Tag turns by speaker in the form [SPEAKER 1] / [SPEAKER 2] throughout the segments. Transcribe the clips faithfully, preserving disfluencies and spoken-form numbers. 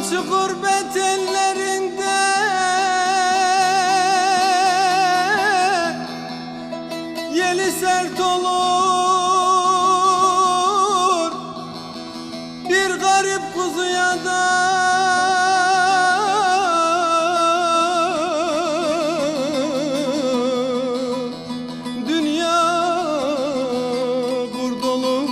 [SPEAKER 1] şu gurbet ellerinde yeli sert olur bir garip kuzuya da dünya kurt olur.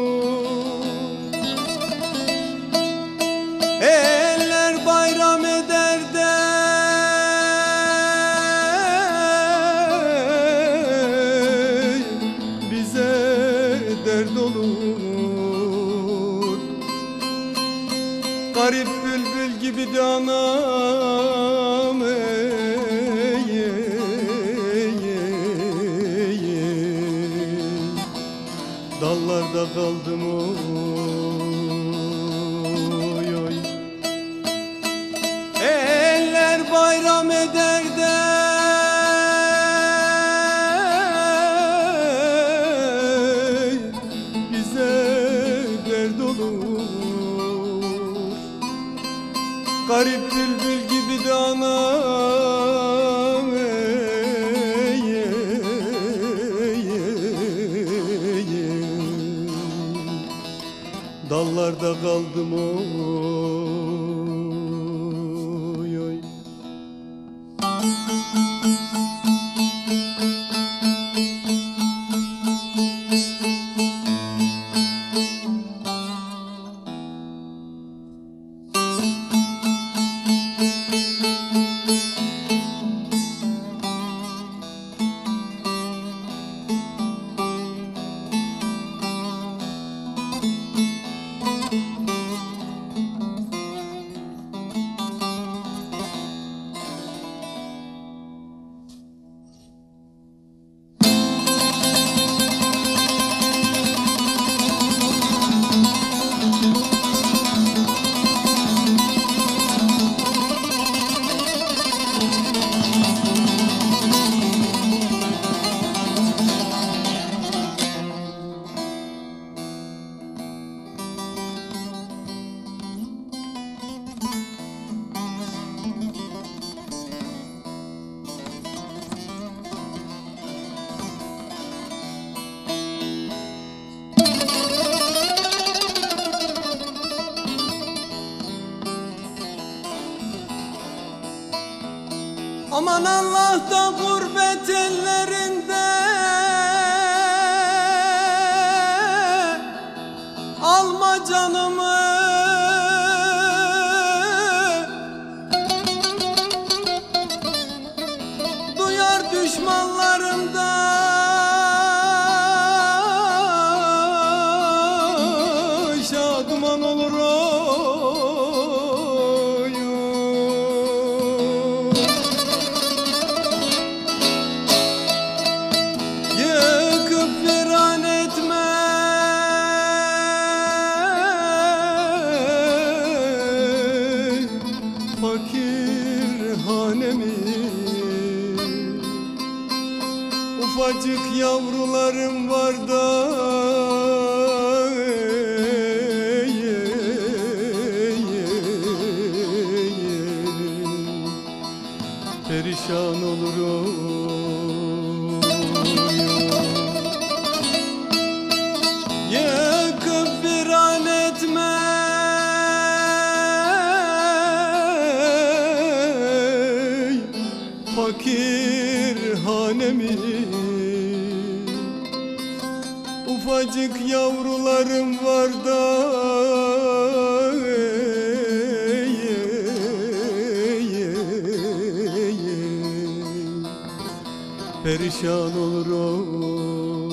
[SPEAKER 1] Eller bayram eder de bize dert olur. Garip bülbül gibi de anam, ey, ey, ey, ey. Dallarda kaldım oy oy. Eller bayram eder de bize dert olur. Garip bülbül gibi de anam, ey, ey, ey, ey. Dallarda kaldım oy oy. Aman Allah da gurbet ellerinde alma canımı, duyar düşmanlarımdan şadıman olur oy. Fakir hanemi, ufacık yavrularım var da ey, ey, ey, ey. Perişan olurum. Yakıp viran etme, fakir hanemi, ufacık yavrularım var da ey, ey, ey, ey. Perişan olurum.